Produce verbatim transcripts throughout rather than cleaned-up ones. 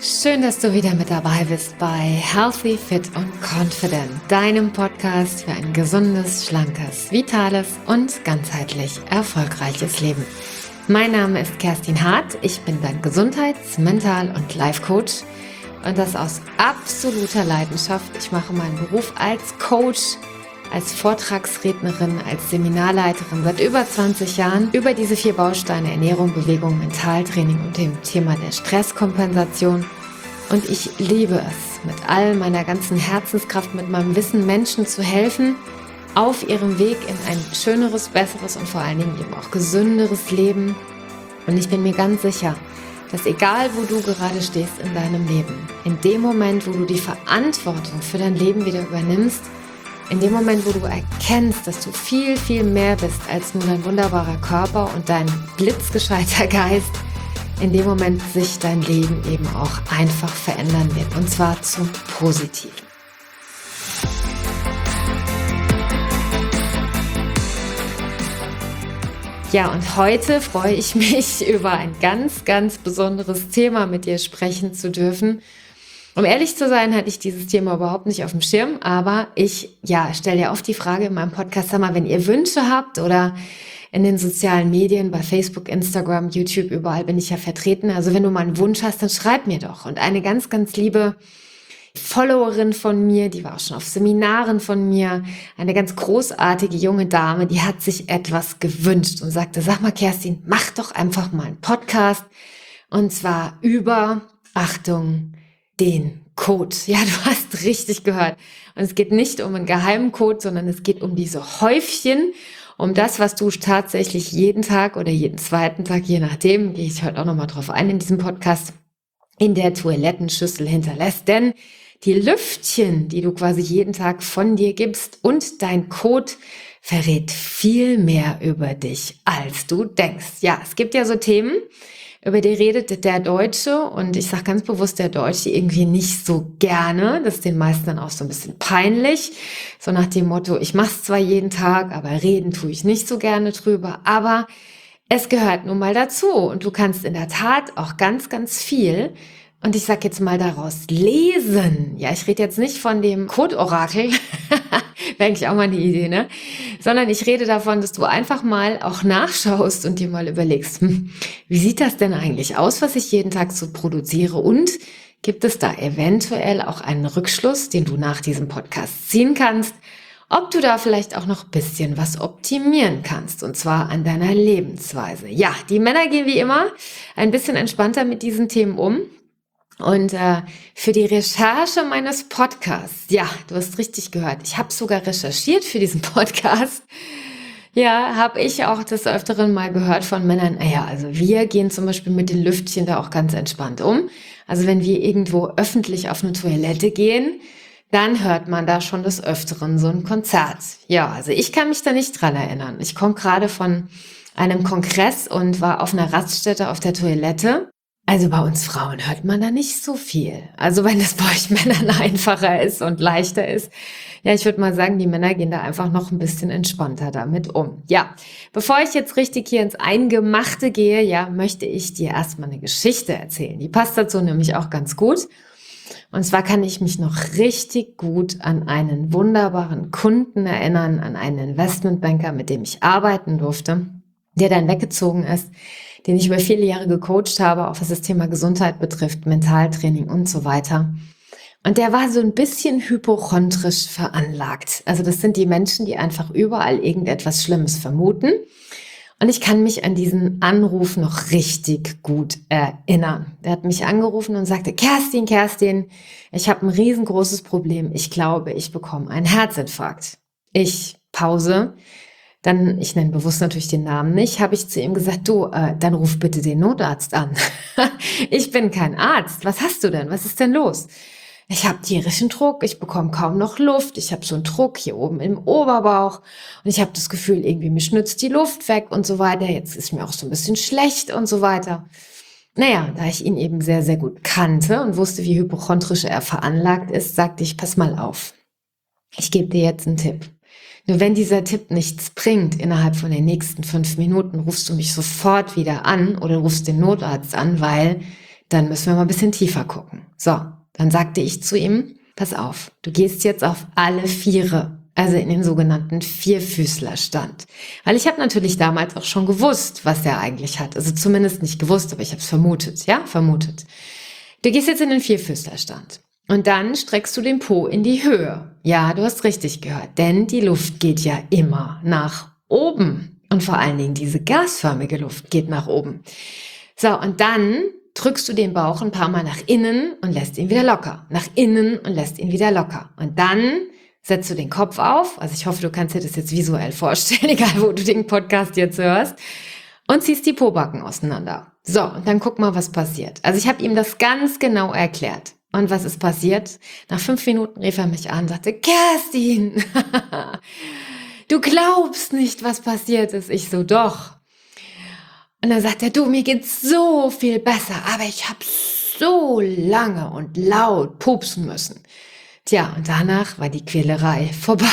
Schön, dass du wieder mit dabei bist bei Healthy, Fit und Confident, deinem Podcast für ein gesundes, schlankes, vitales und ganzheitlich erfolgreiches Leben. Mein Name ist Kerstin Hart, ich bin dein Gesundheits-, Mental- und Life-Coach und das aus absoluter Leidenschaft. Ich mache meinen Beruf als Coach, als Vortragsrednerin, als Seminarleiterin seit über zwanzig Jahren über diese vier Bausteine Ernährung, Bewegung, Mentaltraining und dem Thema der Stresskompensation. Und ich liebe es, mit all meiner ganzen Herzenskraft, mit meinem Wissen Menschen zu helfen, auf ihrem Weg in ein schöneres, besseres und vor allen Dingen eben auch gesünderes Leben. Und ich bin mir ganz sicher, dass egal wo du gerade stehst in deinem Leben, in dem Moment, wo du die Verantwortung für dein Leben wieder übernimmst, in dem Moment, wo du erkennst, dass du viel, viel mehr bist als nur dein wunderbarer Körper und dein blitzgescheiter Geist, in dem Moment sich dein Leben eben auch einfach verändern wird. Und zwar zum Positiven. Ja, und heute freue ich mich, über ein ganz, ganz besonderes Thema mit dir sprechen zu dürfen. Um ehrlich zu sein, hatte ich dieses Thema überhaupt nicht auf dem Schirm, aber ich ja stelle ja oft die Frage in meinem Podcast, sag mal, wenn ihr Wünsche habt oder in den sozialen Medien, bei Facebook, Instagram, YouTube, überall bin ich ja vertreten. Also wenn du mal einen Wunsch hast, dann schreib mir doch. Und eine ganz, ganz liebe Followerin von mir, die war auch schon auf Seminaren von mir, eine ganz großartige junge Dame, die hat sich etwas gewünscht und sagte, sag mal Kerstin, mach doch einfach mal einen Podcast und zwar über, Achtung, den Code. Ja, du hast richtig gehört. Und es geht nicht um einen geheimen Code, sondern es geht um diese Häufchen, um das, was du tatsächlich jeden Tag oder jeden zweiten Tag, je nachdem, gehe ich heute auch nochmal drauf ein in diesem Podcast, in der Toilettenschüssel hinterlässt. Denn die Lüftchen, die du quasi jeden Tag von dir gibst und dein Code verrät viel mehr über dich, als du denkst. Ja, es gibt ja so Themen, über die redet der Deutsche und ich sage ganz bewusst der Deutsche irgendwie nicht so gerne. Das ist den meisten dann auch so ein bisschen peinlich. So nach dem Motto, ich mache es zwar jeden Tag, aber reden tue ich nicht so gerne drüber. Aber es gehört nun mal dazu und du kannst in der Tat auch ganz, ganz viel. Und ich sag jetzt mal daraus lesen. Ja, ich rede jetzt nicht von dem Code-Orakel. Wäre eigentlich auch mal eine Idee, ne? Sondern ich rede davon, dass du einfach mal auch nachschaust und dir mal überlegst, hm, wie sieht das denn eigentlich aus, was ich jeden Tag so produziere? Und gibt es da eventuell auch einen Rückschluss, den du nach diesem Podcast ziehen kannst, ob du da vielleicht auch noch ein bisschen was optimieren kannst, und zwar an deiner Lebensweise. Ja, die Männer gehen wie immer ein bisschen entspannter mit diesen Themen um. Und äh, für die Recherche meines Podcasts, ja, du hast richtig gehört, ich habe sogar recherchiert für diesen Podcast, ja, habe ich auch des Öfteren mal gehört von Männern, naja, also wir gehen zum Beispiel mit den Lüftchen da auch ganz entspannt um. Also wenn wir irgendwo öffentlich auf eine Toilette gehen, dann hört man da schon des Öfteren so ein Konzert. Ja, also ich kann mich da nicht dran erinnern. Ich komme gerade von einem Kongress und war auf einer Raststätte auf der Toilette. Also bei uns Frauen hört man da nicht so viel. Also wenn das bei euch Männern einfacher ist und leichter ist. Ja, ich würde mal sagen, die Männer gehen da einfach noch ein bisschen entspannter damit um. Ja, bevor ich jetzt richtig hier ins Eingemachte gehe, ja, möchte ich dir erstmal eine Geschichte erzählen. Die passt dazu nämlich auch ganz gut. Und zwar kann ich mich noch richtig gut an einen wunderbaren Kunden erinnern, an einen Investmentbanker, mit dem ich arbeiten durfte, der dann weggezogen ist, den ich über viele Jahre gecoacht habe, auch was das Thema Gesundheit betrifft, Mentaltraining und so weiter. Und der war so ein bisschen hypochondrisch veranlagt. Also das sind die Menschen, die einfach überall irgendetwas Schlimmes vermuten. Und ich kann mich an diesen Anruf noch richtig gut erinnern. Der hat mich angerufen und sagte, Kerstin, Kerstin, ich habe ein riesengroßes Problem. Ich glaube, ich bekomme einen Herzinfarkt. Ich, Pause. Dann, ich nenne bewusst natürlich den Namen nicht, habe ich zu ihm gesagt, du, äh, dann ruf bitte den Notarzt an. Ich bin kein Arzt. Was hast du denn? Was ist denn los? Ich habe tierischen Druck, ich bekomme kaum noch Luft, ich habe so einen Druck hier oben im Oberbauch und ich habe das Gefühl, irgendwie mir schnützt die Luft weg und so weiter. Jetzt ist mir auch so ein bisschen schlecht und so weiter. Naja, da ich ihn eben sehr, sehr gut kannte und wusste, wie hypochondrisch er veranlagt ist, sagte ich, pass mal auf. Ich gebe dir jetzt einen Tipp. Nur wenn dieser Tipp nichts bringt, innerhalb von den nächsten fünf Minuten rufst du mich sofort wieder an oder rufst den Notarzt an, weil dann müssen wir mal ein bisschen tiefer gucken. So, dann sagte ich zu ihm, pass auf, du gehst jetzt auf alle Viere, also in den sogenannten Vierfüßlerstand. Weil ich habe natürlich damals auch schon gewusst, was er eigentlich hat. Also zumindest nicht gewusst, aber ich habe es vermutet, ja, vermutet. Du gehst jetzt in den Vierfüßlerstand und dann streckst du den Po in die Höhe. Ja, du hast richtig gehört, denn die Luft geht ja immer nach oben. Und vor allen Dingen diese gasförmige Luft geht nach oben. So, und dann drückst du den Bauch ein paar Mal nach innen und lässt ihn wieder locker. Nach innen und lässt ihn wieder locker. Und dann setzt du den Kopf auf. Also ich hoffe, du kannst dir das jetzt visuell vorstellen, egal wo du den Podcast jetzt hörst. Und ziehst die Pobacken auseinander. So, und dann guck mal, was passiert. Also ich habe ihm das ganz genau erklärt. Und was ist passiert? Nach fünf Minuten rief er mich an und sagte, Kerstin, du glaubst nicht, was passiert ist. Ich so, doch. Und dann sagt er, du, mir geht's so viel besser, aber ich habe so lange und laut pupsen müssen. Tja, und danach war die Quälerei vorbei.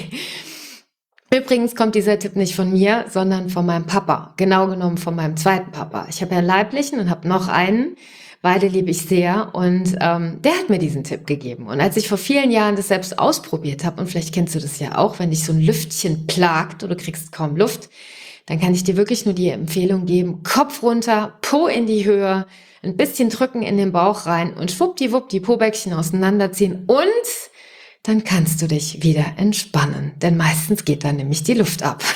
Übrigens kommt dieser Tipp nicht von mir, sondern von meinem Papa. Genau genommen von meinem zweiten Papa. Ich habe ja einen leiblichen und habe noch einen. Beide liebe ich sehr und ähm, der hat mir diesen Tipp gegeben. Und als ich vor vielen Jahren das selbst ausprobiert habe, und vielleicht kennst du das ja auch, wenn dich so ein Lüftchen plagt oder du kriegst kaum Luft, dann kann ich dir wirklich nur die Empfehlung geben, Kopf runter, Po in die Höhe, ein bisschen drücken in den Bauch rein und schwuppdiwupp die Pobäckchen auseinanderziehen und dann kannst du dich wieder entspannen, denn meistens geht dann nämlich die Luft ab.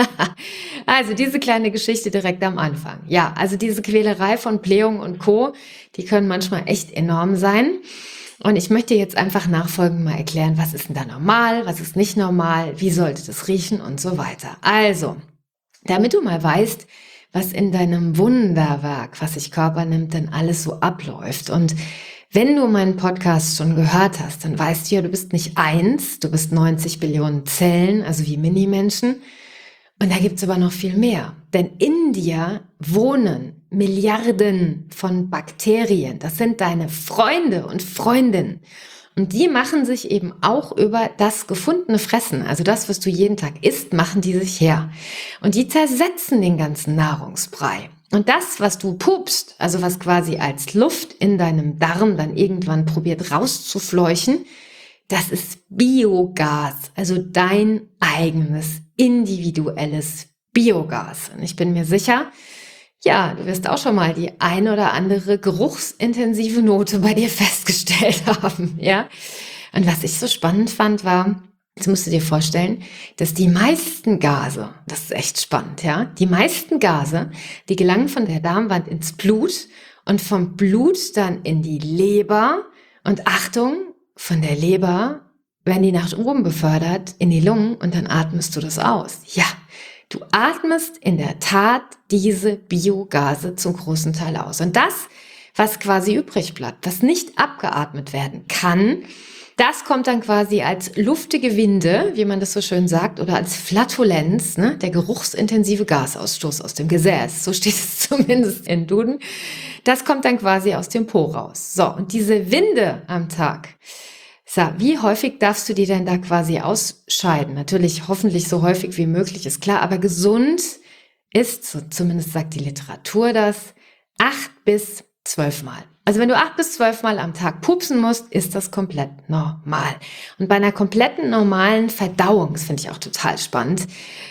Also diese kleine Geschichte direkt am Anfang. Ja, also diese Quälerei von Blähung und Co., die können manchmal echt enorm sein. Und ich möchte jetzt einfach nachfolgend mal erklären, was ist denn da normal, was ist nicht normal, wie sollte das riechen und so weiter. Also, damit du mal weißt, was in deinem Wunderwerk, was sich Körper nimmt, denn alles so abläuft. Und wenn du meinen Podcast schon gehört hast, dann weißt du ja, du bist nicht eins, du bist neunzig Billionen Zellen, also wie Minimenschen. Und da gibt's aber noch viel mehr. Denn in dir wohnen Milliarden von Bakterien. Das sind deine Freunde und Freundinnen. Und die machen sich eben auch über das gefundene Fressen, also das, was du jeden Tag isst, machen die sich her. Und die zersetzen den ganzen Nahrungsbrei. Und das, was du pupst, also was quasi als Luft in deinem Darm dann irgendwann probiert rauszufleuchen, das ist Biogas, also dein eigenes, individuelles Biogas. Und ich bin mir sicher, ja, du wirst auch schon mal die ein oder andere geruchsintensive Note bei dir festgestellt haben, ja. Und was ich so spannend fand, war, jetzt musst du dir vorstellen, dass die meisten Gase, das ist echt spannend, ja, die meisten Gase, die gelangen von der Darmwand ins Blut und vom Blut dann in die Leber und Achtung, von der Leber werden die nach oben befördert in die Lungen und dann atmest du das aus. Ja, du atmest in der Tat diese Biogase zum großen Teil aus. Und das, was quasi übrig bleibt, was nicht abgeatmet werden kann, das kommt dann quasi als luftige Winde, wie man das so schön sagt, oder als Flatulenz, ne, der geruchsintensive Gasausstoß aus dem Gesäß. So steht es zumindest in Duden. Das kommt dann quasi aus dem Po raus. So, und diese Winde am Tag, so, wie häufig darfst du die denn da quasi ausscheiden? Natürlich hoffentlich so häufig wie möglich, ist klar, aber gesund ist, so zumindest sagt die Literatur das, acht bis zwölf Mal. Also wenn du acht bis zwölf Mal am Tag pupsen musst, ist das komplett normal. Und bei einer kompletten normalen Verdauung, das finde ich auch total spannend,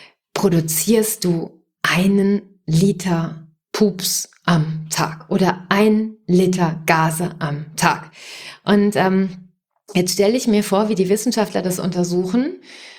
produzierst du einen Liter Pups am Tag oder ein Liter Gase am Tag. Und ähm, jetzt stelle ich mir vor, wie die Wissenschaftler das untersuchen.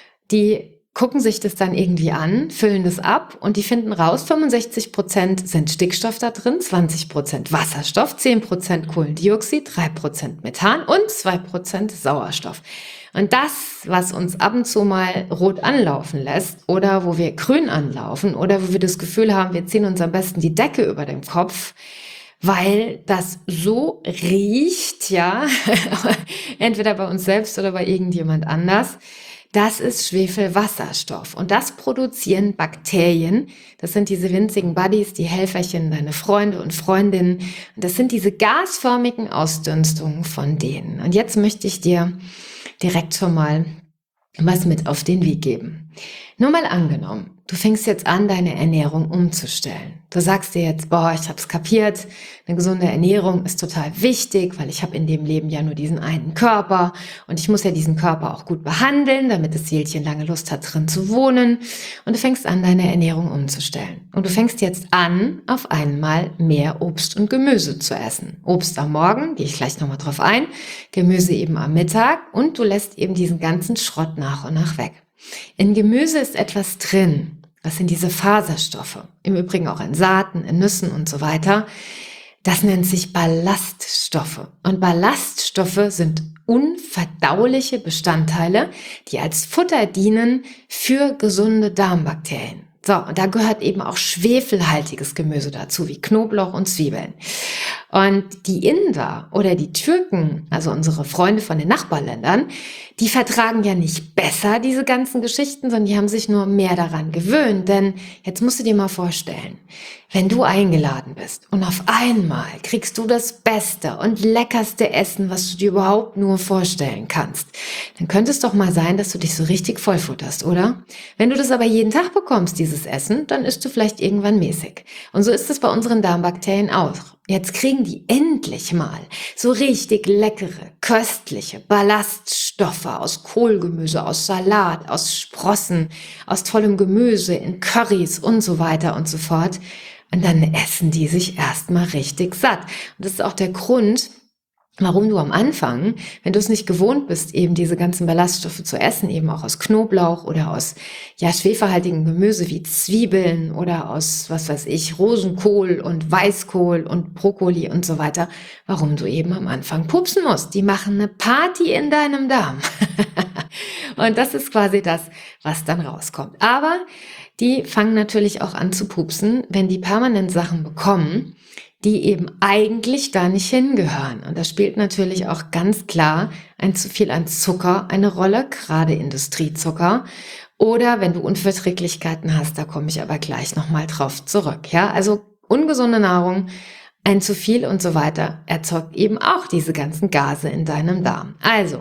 Die gucken sich das dann irgendwie an, füllen das ab und die finden raus, fünfundsechzig Prozent sind Stickstoff da drin, zwanzig Prozent Wasserstoff, zehn Prozent Kohlendioxid, drei Prozent Methan und zwei Prozent Sauerstoff. Und das, was uns ab und zu mal rot anlaufen lässt oder wo wir grün anlaufen oder wo wir das Gefühl haben, wir ziehen uns am besten die Decke über den Kopf, weil das so riecht, ja, entweder bei uns selbst oder bei irgendjemand anders, das ist Schwefelwasserstoff und das produzieren Bakterien. Das sind diese winzigen Buddies, die Helferchen, deine Freunde und Freundinnen. Und das sind diese gasförmigen Ausdünstungen von denen. Und jetzt möchte ich dir direkt schon mal was mit auf den Weg geben. Nur mal angenommen, du fängst jetzt an, deine Ernährung umzustellen. Du sagst dir jetzt, boah, ich habe es kapiert, eine gesunde Ernährung ist total wichtig, weil ich habe in dem Leben ja nur diesen einen Körper und ich muss ja diesen Körper auch gut behandeln, damit das Seelchen lange Lust hat, drin zu wohnen. Und du fängst an, deine Ernährung umzustellen. Und du fängst jetzt an, auf einmal mehr Obst und Gemüse zu essen. Obst am Morgen, gehe ich gleich nochmal drauf ein, Gemüse eben am Mittag und du lässt eben diesen ganzen Schrott nach und nach weg. In Gemüse ist etwas drin. Das sind diese Faserstoffe, im Übrigen auch in Saaten, in Nüssen und so weiter. Das nennt sich Ballaststoffe. Und Ballaststoffe sind unverdauliche Bestandteile, die als Futter dienen für gesunde Darmbakterien. So, und da gehört eben auch schwefelhaltiges Gemüse dazu, wie Knoblauch und Zwiebeln. Und die Inder oder die Türken, also unsere Freunde von den Nachbarländern, die vertragen ja nicht besser diese ganzen Geschichten, sondern die haben sich nur mehr daran gewöhnt. Denn jetzt musst du dir mal vorstellen, wenn du eingeladen bist und auf einmal kriegst du das beste und leckerste Essen, was du dir überhaupt nur vorstellen kannst, dann könnte es doch mal sein, dass du dich so richtig vollfutterst, oder? Wenn du das aber jeden Tag bekommst, dieses Essen, dann isst du vielleicht irgendwann mäßig. Und so ist es bei unseren Darmbakterien auch. Jetzt kriegen die endlich mal so richtig leckere, köstliche Ballaststoffe aus Kohlgemüse, aus Salat, aus Sprossen, aus tollem Gemüse, in Currys und so weiter und so fort. Und dann essen die sich erstmal richtig satt. Und das ist auch der Grund, warum du am Anfang, wenn du es nicht gewohnt bist, eben diese ganzen Ballaststoffe zu essen, eben auch aus Knoblauch oder aus ja schwefelhaltigem Gemüse wie Zwiebeln oder aus, was weiß ich, Rosenkohl und Weißkohl und Brokkoli und so weiter, warum du eben am Anfang pupsen musst. Die machen eine Party in deinem Darm. Und das ist quasi das, was dann rauskommt. Aber die fangen natürlich auch an zu pupsen, wenn die permanent Sachen bekommen, die eben eigentlich da nicht hingehören. Und da spielt natürlich auch ganz klar ein zu viel an Zucker eine Rolle, gerade Industriezucker. Oder wenn du Unverträglichkeiten hast, da komme ich aber gleich nochmal drauf zurück. Ja, also ungesunde Nahrung, ein zu viel und so weiter erzeugt eben auch diese ganzen Gase in deinem Darm. Also,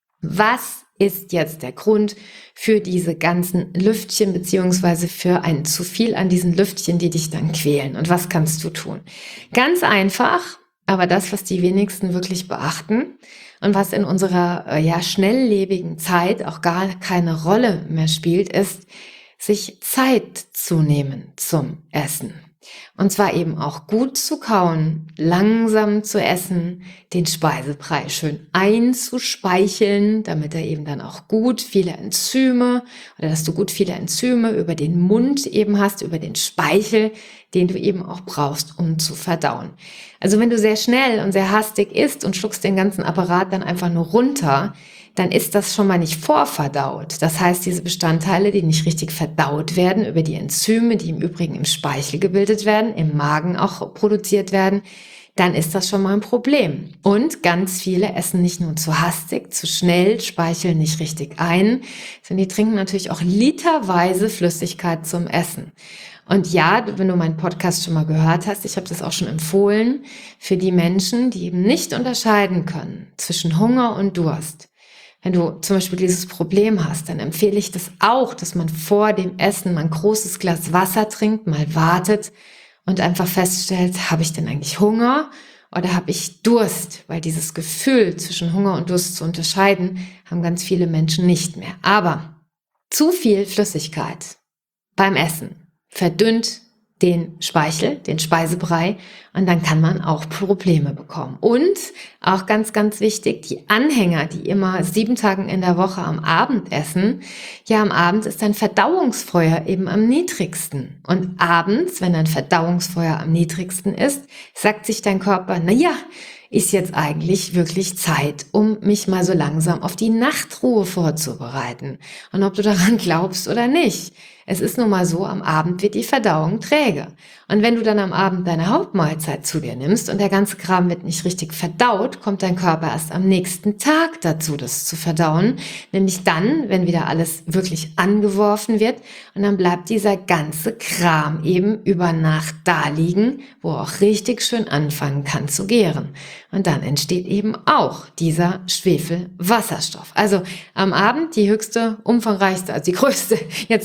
was ist jetzt der Grund für diese ganzen Lüftchen beziehungsweise für ein zu viel an diesen Lüftchen, die dich dann quälen? Und was kannst du tun? Ganz einfach, aber das, was die wenigsten wirklich beachten und was in unserer äh, ja schnelllebigen Zeit auch gar keine Rolle mehr spielt, ist, sich Zeit zu nehmen zum Essen. Und zwar eben auch gut zu kauen, langsam zu essen, den Speisebrei schön einzuspeicheln, damit er eben dann auch gut viele Enzyme oder dass du gut viele Enzyme über den Mund eben hast, über den Speichel, den du eben auch brauchst, um zu verdauen. Also wenn du sehr schnell und sehr hastig isst und schluckst den ganzen Apparat dann einfach nur runter, dann ist das schon mal nicht vorverdaut. Das heißt, diese Bestandteile, die nicht richtig verdaut werden über die Enzyme, die im Übrigen im Speichel gebildet werden, im Magen auch produziert werden, dann ist das schon mal ein Problem. Und ganz viele essen nicht nur zu hastig, zu schnell, speicheln nicht richtig ein, sondern die trinken natürlich auch literweise Flüssigkeit zum Essen. Und ja, wenn du meinen Podcast schon mal gehört hast, ich habe das auch schon empfohlen, für die Menschen, die eben nicht unterscheiden können zwischen Hunger und Durst. Wenn du zum Beispiel dieses Problem hast, dann empfehle ich das auch, dass man vor dem Essen mal ein großes Glas Wasser trinkt, mal wartet und einfach feststellt, habe ich denn eigentlich Hunger oder habe ich Durst? Weil dieses Gefühl zwischen Hunger und Durst zu unterscheiden, haben ganz viele Menschen nicht mehr. Aber zu viel Flüssigkeit beim Essen verdünnt den Speichel, den Speisebrei, und dann kann man auch Probleme bekommen. Und auch ganz, ganz wichtig, die Anhänger, die immer sieben Tagen in der Woche am Abend essen, ja, am Abend ist dein Verdauungsfeuer eben am niedrigsten. Und abends, wenn dein Verdauungsfeuer am niedrigsten ist, sagt sich dein Körper, na ja, ist jetzt eigentlich wirklich Zeit, um mich mal so langsam auf die Nachtruhe vorzubereiten. Und ob du daran glaubst oder nicht, es ist nun mal so, am Abend wird die Verdauung träge. Und wenn du dann am Abend deine Hauptmahlzeit zu dir nimmst und der ganze Kram wird nicht richtig verdaut, kommt dein Körper erst am nächsten Tag dazu, das zu verdauen. Nämlich dann, wenn wieder alles wirklich angeworfen wird. Und dann bleibt dieser ganze Kram eben über Nacht da liegen, wo er auch richtig schön anfangen kann zu gären. Und dann entsteht eben auch dieser Schwefelwasserstoff. Also am Abend die höchste, umfangreichste, also die größte, jetzt habe ich es,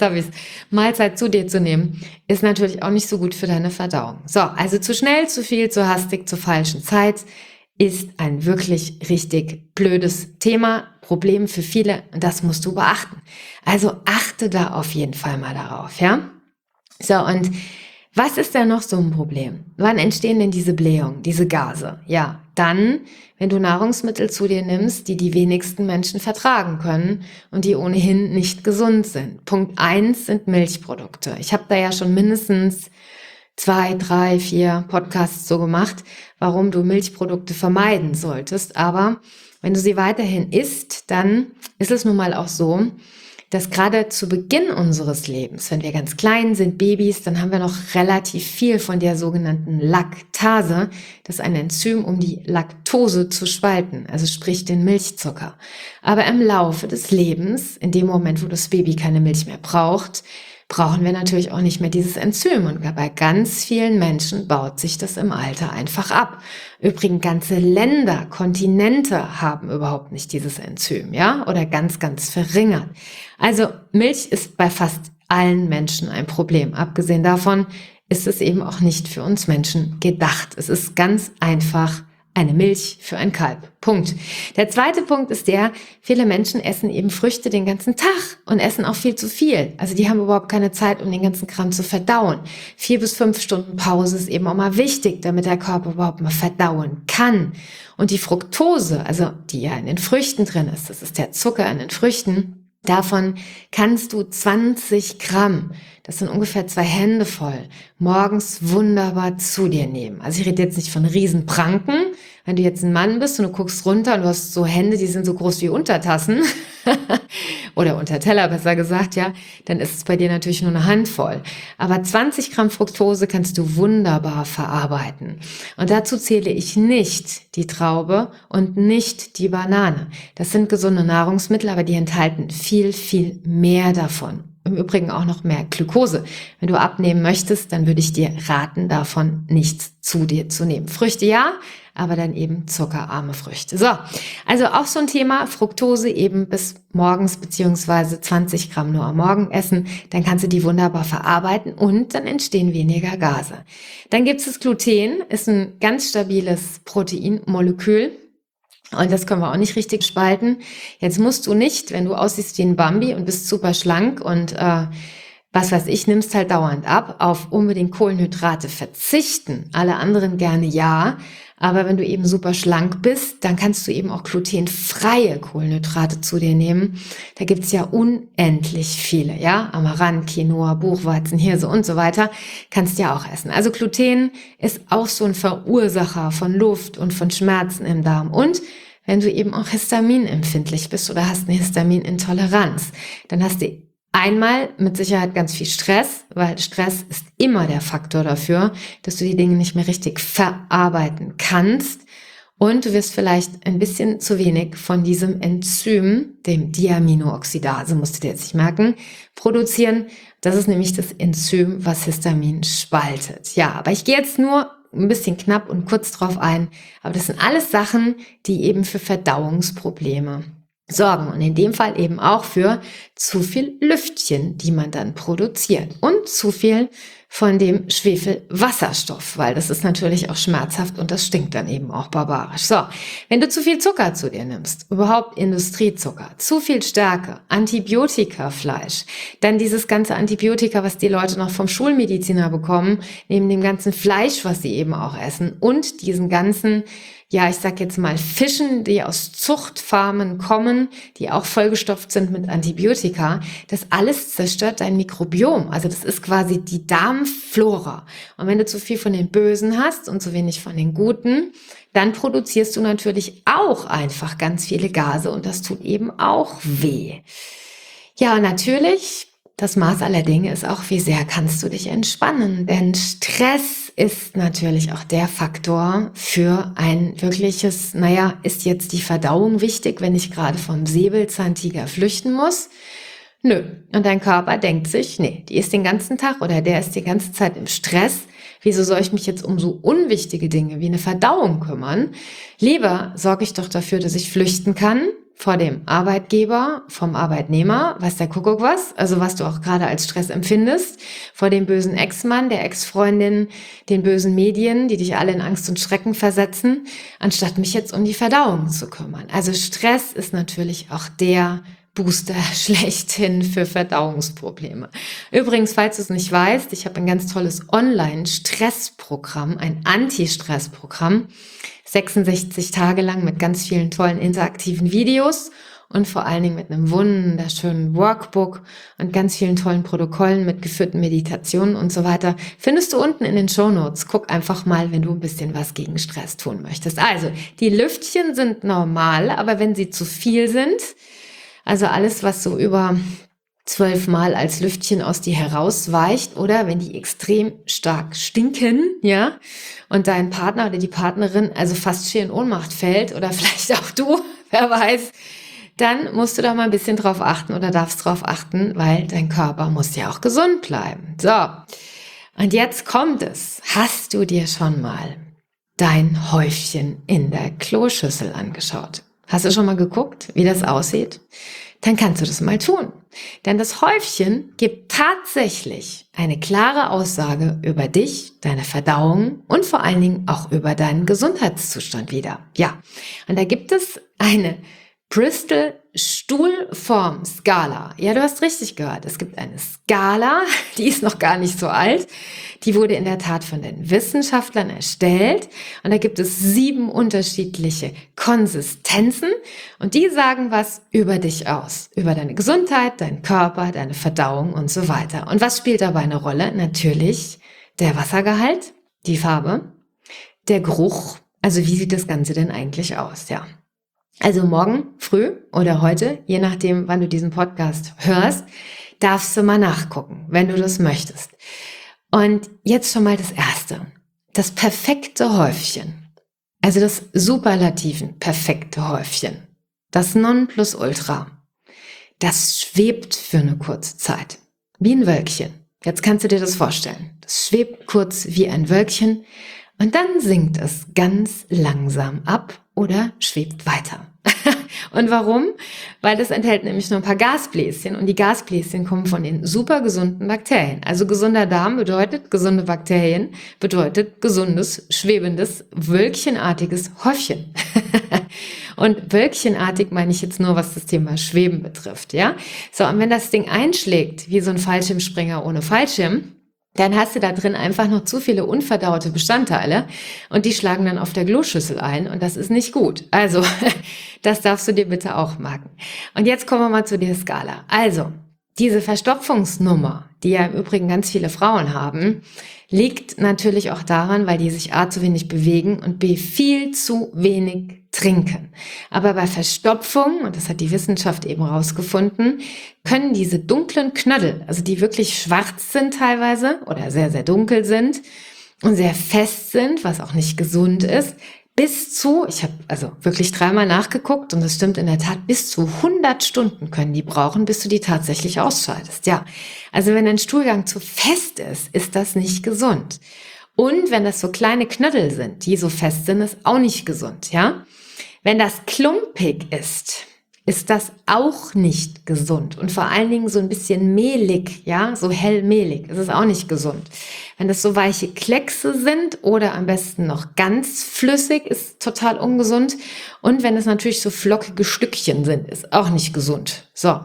Mahlzeit zu dir zu nehmen, ist natürlich auch nicht so gut für deine Verdauung. So, also zu schnell, zu viel, zu hastig, zur falschen Zeit ist ein wirklich richtig blödes Thema, Problem für viele und das musst du beachten. Also achte da auf jeden Fall mal darauf, ja? So, und was ist denn noch so ein Problem? Wann entstehen denn diese Blähungen, diese Gase? Ja, dann, wenn du Nahrungsmittel zu dir nimmst, die die wenigsten Menschen vertragen können und die ohnehin nicht gesund sind. Punkt eins sind Milchprodukte. Ich habe da ja schon mindestens zwei, drei, vier Podcasts so gemacht, warum du Milchprodukte vermeiden solltest. Aber wenn du sie weiterhin isst, dann ist es nun mal auch so, dass gerade zu Beginn unseres Lebens, wenn wir ganz klein sind, Babys, dann haben wir noch relativ viel von der sogenannten Laktase. Das ist ein Enzym, um die Laktose zu spalten, also sprich den Milchzucker. Aber im Laufe des Lebens, in dem Moment, wo das Baby keine Milch mehr braucht, brauchen wir natürlich auch nicht mehr dieses Enzym. Und bei ganz vielen Menschen baut sich das im Alter einfach ab. Übrigens, ganze Länder, Kontinente haben überhaupt nicht dieses Enzym, ja, oder ganz, ganz verringert. Also Milch ist bei fast allen Menschen ein Problem. Abgesehen davon ist es eben auch nicht für uns Menschen gedacht. Es ist ganz einfach eine Milch für ein Kalb. Punkt. Der zweite Punkt ist der, viele Menschen essen eben Früchte den ganzen Tag und essen auch viel zu viel. Also die haben überhaupt keine Zeit, um den ganzen Kram zu verdauen. Vier bis fünf Stunden Pause ist eben auch mal wichtig, damit der Körper überhaupt mal verdauen kann. Und die Fructose, also die ja in den Früchten drin ist, das ist der Zucker in den Früchten, davon kannst du zwanzig Gramm, das sind ungefähr zwei Hände voll, morgens wunderbar zu dir nehmen. Also ich rede jetzt nicht von Riesenpranken. Wenn du jetzt ein Mann bist und du guckst runter und du hast so Hände, die sind so groß wie Untertassen oder Unterteller besser gesagt, ja, dann ist es bei dir natürlich nur eine Handvoll. Aber zwanzig Gramm Fructose kannst du wunderbar verarbeiten. Und dazu zähle ich nicht die Traube und nicht die Banane. Das sind gesunde Nahrungsmittel, aber die enthalten viel, viel mehr davon. Im Übrigen auch noch mehr Glukose. Wenn du abnehmen möchtest, dann würde ich dir raten, davon nichts zu dir zu nehmen. Früchte ja, aber dann eben zuckerarme Früchte. So, also auch so ein Thema, Fructose eben bis morgens beziehungsweise zwanzig Gramm nur am Morgen essen, dann kannst du die wunderbar verarbeiten und dann entstehen weniger Gase. Dann gibt es das Gluten, ist ein ganz stabiles Proteinmolekül. Und das können wir auch nicht richtig spalten. Jetzt musst du nicht, wenn du aussiehst wie ein Bambi und bist super schlank und äh, was weiß ich, nimmst halt dauernd ab, auf unbedingt Kohlenhydrate verzichten. Alle anderen gerne ja. Aber wenn du eben super schlank bist, dann kannst du eben auch glutenfreie Kohlenhydrate zu dir nehmen. Da gibt's ja unendlich viele, ja. Amaranth, Quinoa, Buchweizen, Hirse und so weiter. Kannst du ja auch essen. Also Gluten ist auch so ein Verursacher von Luft und von Schmerzen im Darm. Und wenn du eben auch histaminempfindlich bist oder hast eine Histaminintoleranz, dann hast du einmal mit Sicherheit ganz viel Stress, weil Stress ist immer der Faktor dafür, dass du die Dinge nicht mehr richtig verarbeiten kannst. Und du wirst vielleicht ein bisschen zu wenig von diesem Enzym, dem Diaminooxidase, musst du dir jetzt nicht merken, produzieren. Das ist nämlich das Enzym, was Histamin spaltet. Ja, aber ich gehe jetzt nur ein bisschen knapp und kurz drauf ein. Aber das sind alles Sachen, die eben für Verdauungsprobleme sorgen und in dem Fall eben auch für zu viel Lüftchen, die man dann produziert und zu viel von dem Schwefelwasserstoff, weil das ist natürlich auch schmerzhaft und das stinkt dann eben auch barbarisch. So, wenn du zu viel Zucker zu dir nimmst, überhaupt Industriezucker, zu viel Stärke, Antibiotikafleisch, dann dieses ganze Antibiotika, was die Leute noch vom Schulmediziner bekommen, neben dem ganzen Fleisch, was sie eben auch essen und diesen ganzen, ja, ich sag jetzt mal Fischen, die aus Zuchtfarmen kommen, die auch vollgestopft sind mit Antibiotika, das alles zerstört dein Mikrobiom. Also das ist quasi die Darmflora. Und wenn du zu viel von den Bösen hast und zu wenig von den Guten, dann produzierst du natürlich auch einfach ganz viele Gase und das tut eben auch weh. Ja, und natürlich, das Maß aller Dinge ist auch, wie sehr kannst du dich entspannen, denn Stress ist natürlich auch der Faktor für ein wirkliches, naja, ist jetzt die Verdauung wichtig, wenn ich gerade vom Säbelzahntiger flüchten muss? Nö. Und dein Körper denkt sich, nee, die ist den ganzen Tag oder der ist die ganze Zeit im Stress. Wieso soll ich mich jetzt um so unwichtige Dinge wie eine Verdauung kümmern? Lieber sorge ich doch dafür, dass ich flüchten kann, vor dem Arbeitgeber, vom Arbeitnehmer, was der Kuckuck was, also was du auch gerade als Stress empfindest, vor dem bösen Ex-Mann, der Ex-Freundin, den bösen Medien, die dich alle in Angst und Schrecken versetzen, anstatt mich jetzt um die Verdauung zu kümmern. Also Stress ist natürlich auch der Booster schlechthin für Verdauungsprobleme. Übrigens, falls du es nicht weißt, ich habe ein ganz tolles Online-Stressprogramm, ein Anti-Stress-Programm, sechsundsechzig Tage lang mit ganz vielen tollen interaktiven Videos und vor allen Dingen mit einem wunderschönen Workbook und ganz vielen tollen Protokollen mit geführten Meditationen und so weiter. Findest du unten in den Shownotes. Guck einfach mal, wenn du ein bisschen was gegen Stress tun möchtest. Also, die Lüftchen sind normal, aber wenn sie zu viel sind, also alles, was so über zwölfmal als Lüftchen aus dir herausweicht oder wenn die extrem stark stinken, ja, und dein Partner oder die Partnerin also fast schier in Ohnmacht fällt oder vielleicht auch du, wer weiß, dann musst du da mal ein bisschen drauf achten oder darfst drauf achten, weil dein Körper muss ja auch gesund bleiben. So, und jetzt kommt es. Hast du dir schon mal dein Häufchen in der Kloschüssel angeschaut? Hast du schon mal geguckt, wie das aussieht? Dann kannst du das mal tun. Denn das Häufchen gibt tatsächlich eine klare Aussage über dich, deine Verdauung und vor allen Dingen auch über deinen Gesundheitszustand wieder. Ja, und da gibt es eine Bristol Stuhlform Skala. Ja, du hast richtig gehört. Es gibt eine Skala, die ist noch gar nicht so alt. Die wurde in der Tat von den Wissenschaftlern erstellt. Und da gibt es sieben unterschiedliche Konsistenzen. Und die sagen was über dich aus. Über deine Gesundheit, deinen Körper, deine Verdauung und so weiter. Und was spielt dabei eine Rolle? Natürlich der Wassergehalt, die Farbe, der Geruch. Also wie sieht das Ganze denn eigentlich aus? Ja. Also morgen früh oder heute, je nachdem, wann du diesen Podcast hörst, darfst du mal nachgucken, wenn du das möchtest. Und jetzt schon mal das Erste. Das perfekte Häufchen. Also das Superlativen perfekte Häufchen. Das Nonplusultra. Das schwebt für eine kurze Zeit. Wie ein Wölkchen. Jetzt kannst du dir das vorstellen. Das schwebt kurz wie ein Wölkchen und dann sinkt es ganz langsam ab oder schwebt weiter. Und warum? Weil das enthält nämlich nur ein paar Gasbläschen und die Gasbläschen kommen von den super gesunden Bakterien. Also gesunder Darm bedeutet gesunde Bakterien, bedeutet gesundes, schwebendes, wölkchenartiges Häufchen. Und wölkchenartig meine ich jetzt nur, was das Thema Schweben betrifft, ja? So, und wenn das Ding einschlägt, wie so ein Fallschirmspringer ohne Fallschirm, dann hast du da drin einfach noch zu viele unverdaute Bestandteile und die schlagen dann auf der Kloschüssel ein und das ist nicht gut. Also, das darfst du dir bitte auch merken. Und jetzt kommen wir mal zu der Skala. Also, diese Verstopfungsnummer, die ja im Übrigen ganz viele Frauen haben, liegt natürlich auch daran, weil die sich A zu wenig bewegen und B viel zu wenig trinken. Aber bei Verstopfung, und das hat die Wissenschaft eben rausgefunden, können diese dunklen Knödel, also die wirklich schwarz sind teilweise oder sehr, sehr dunkel sind und sehr fest sind, was auch nicht gesund ist, bis zu, ich habe also wirklich dreimal nachgeguckt und das stimmt in der Tat, bis zu hundert Stunden können die brauchen, bis du die tatsächlich ausscheidest. Ja, also wenn dein Stuhlgang zu fest ist, ist das nicht gesund. Und wenn das so kleine Knödel sind, die so fest sind, ist auch nicht gesund, ja. Wenn das klumpig ist, ist das auch nicht gesund und vor allen Dingen so ein bisschen mehlig, ja, so hell mehlig, ist es auch nicht gesund. Wenn das so weiche Kleckse sind oder am besten noch ganz flüssig, ist total ungesund. Und wenn es natürlich so flockige Stückchen sind, ist auch nicht gesund. So,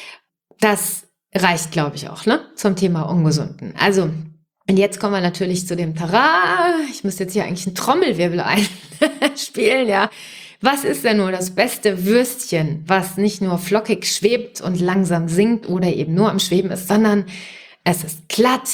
das reicht, glaube ich, auch, ne, zum Thema Ungesunden. Also, und jetzt kommen wir natürlich zu dem Tara. Ich müsste jetzt hier eigentlich einen Trommelwirbel einspielen, ja. Was ist denn nur das beste Würstchen, was nicht nur flockig schwebt und langsam sinkt oder eben nur am Schweben ist, sondern es ist glatt,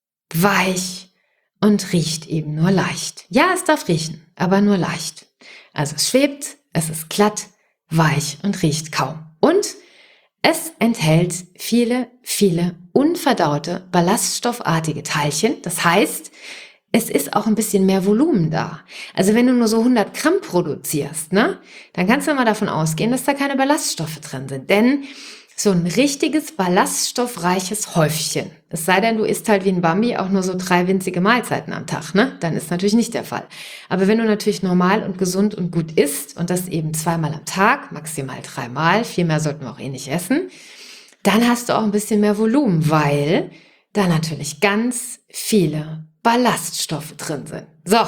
weich und riecht eben nur leicht. Ja, es darf riechen, aber nur leicht. Also es schwebt, es ist glatt, weich und riecht kaum. Und es enthält viele, viele unverdaute, ballaststoffartige Teilchen. Das heißt, es ist auch ein bisschen mehr Volumen da. Also wenn du nur so hundert Gramm produzierst, ne, dann kannst du mal davon ausgehen, dass da keine Ballaststoffe drin sind. Denn so ein richtiges ballaststoffreiches Häufchen. Es sei denn, du isst halt wie ein Bambi auch nur so drei winzige Mahlzeiten am Tag, ne? Dann ist natürlich nicht der Fall. Aber wenn du natürlich normal und gesund und gut isst und das eben zweimal am Tag, maximal dreimal, viel mehr sollten wir auch eh nicht essen, dann hast du auch ein bisschen mehr Volumen, weil da natürlich ganz viele Ballaststoffe drin sind. So.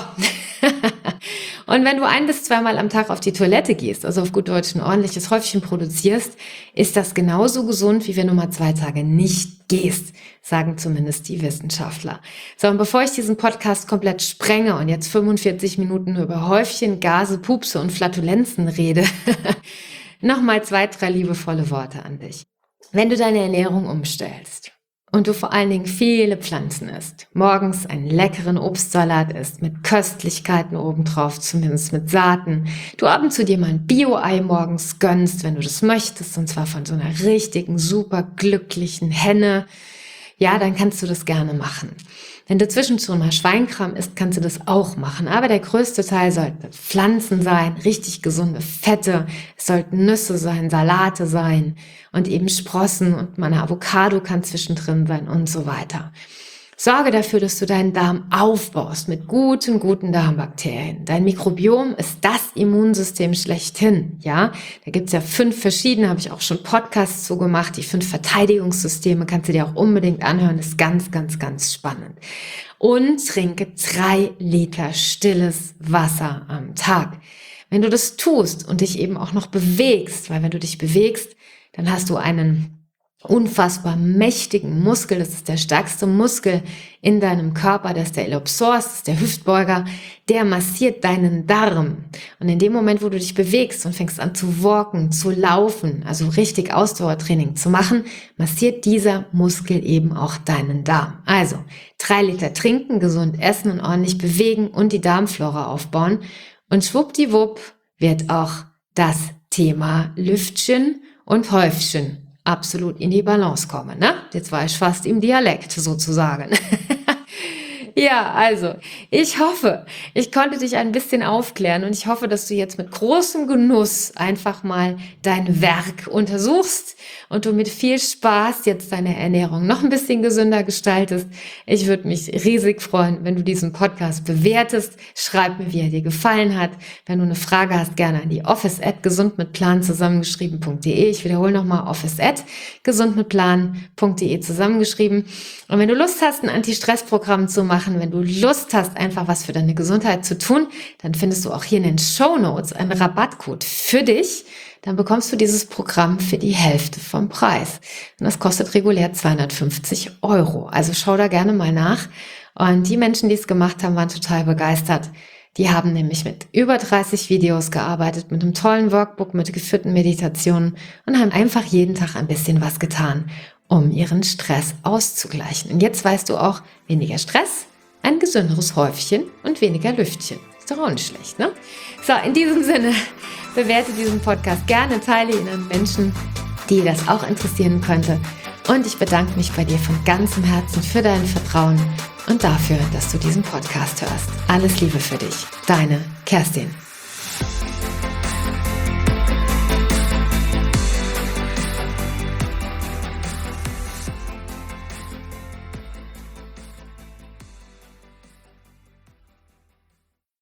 Und wenn du ein bis zweimal am Tag auf die Toilette gehst, also auf gut Deutsch ein ordentliches Häufchen produzierst, ist das genauso gesund, wie wenn du mal zwei Tage nicht gehst, sagen zumindest die Wissenschaftler. So, und bevor ich diesen Podcast komplett sprenge und jetzt fünfundvierzig Minuten über Häufchen, Gase, Pupse und Flatulenzen rede, nochmal zwei, drei liebevolle Worte an dich. Wenn du deine Ernährung umstellst und du vor allen Dingen viele Pflanzen isst, morgens einen leckeren Obstsalat isst, mit Köstlichkeiten obendrauf, zumindest mit Saaten, du ab und zu dir mal ein Bio-Ei morgens gönnst, wenn du das möchtest, und zwar von so einer richtigen, super glücklichen Henne, ja, dann kannst du das gerne machen. Wenn du zwischendurch mal Schweinkram isst, kannst du das auch machen. Aber der größte Teil sollten Pflanzen sein, richtig gesunde Fette. Es sollten Nüsse sein, Salate sein und eben Sprossen und mal eine Avocado kann zwischendrin sein und so weiter. Sorge dafür, dass du deinen Darm aufbaust mit guten, guten Darmbakterien. Dein Mikrobiom ist das Immunsystem schlechthin, ja. Da gibt's ja fünf verschiedene, habe ich auch schon Podcasts zu gemacht. Die fünf Verteidigungssysteme kannst du dir auch unbedingt anhören. Das ist ganz, ganz, ganz spannend. Und trinke drei Liter stilles Wasser am Tag. Wenn du das tust und dich eben auch noch bewegst, weil wenn du dich bewegst, dann hast du einen unfassbar mächtigen Muskel, das ist der stärkste Muskel in deinem Körper, das ist der Iliopsoas, das ist der Hüftbeuger, der massiert deinen Darm. Und in dem Moment, wo du dich bewegst und fängst an zu walken, zu laufen, also richtig Ausdauertraining zu machen, massiert dieser Muskel eben auch deinen Darm. Also drei Liter trinken, gesund essen und ordentlich bewegen und die Darmflora aufbauen. Und schwuppdiwupp wird auch das Thema Lüftchen und Häufchen absolut in die Balance kommen, ne? Jetzt war ich fast im Dialekt sozusagen. Ja, also, ich hoffe, ich konnte dich ein bisschen aufklären und ich hoffe, dass du jetzt mit großem Genuss einfach mal dein Werk untersuchst und du mit viel Spaß jetzt deine Ernährung noch ein bisschen gesünder gestaltest. Ich würde mich riesig freuen, wenn du diesen Podcast bewertest. Schreib mir, wie er dir gefallen hat. Wenn du eine Frage hast, gerne an die office at gesundmitplan zusammengeschrieben punkt de. Ich wiederhole nochmal office at gesundmitplan punkt de zusammengeschrieben. Und wenn du Lust hast, ein Anti-Stress-Programm zu machen, wenn du Lust hast, einfach was für deine Gesundheit zu tun, dann findest du auch hier in den Shownotes einen Rabattcode für dich. Dann bekommst du dieses Programm für die Hälfte vom Preis. Und das kostet regulär zweihundertfünfzig Euro. Also schau da gerne mal nach. Und die Menschen, die es gemacht haben, waren total begeistert. Die haben nämlich mit über dreißig Videos gearbeitet, mit einem tollen Workbook, mit geführten Meditationen und haben einfach jeden Tag ein bisschen was getan, um ihren Stress auszugleichen. Und jetzt weißt du auch, weniger Stress, ein gesünderes Häufchen und weniger Lüftchen. Ist doch auch nicht schlecht, ne? So, in diesem Sinne, bewerte diesen Podcast gerne, teile ihn an Menschen, die das auch interessieren könnte. Und ich bedanke mich bei dir von ganzem Herzen für dein Vertrauen und dafür, dass du diesen Podcast hörst. Alles Liebe für dich. Deine Kerstin.